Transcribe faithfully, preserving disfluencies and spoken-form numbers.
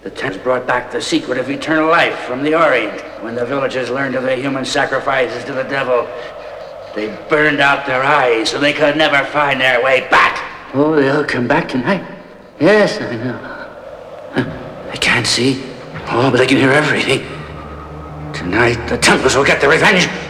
The Thames brought back the secret of eternal life from the Orient. When the villagers learned of the human sacrifices to the devil, they burned out their eyes so they could never find their way back. Oh, they'll come back tonight. Yes, I know. They can't see. Oh, but they can hear everything. Tonight, the Templars will get their revenge.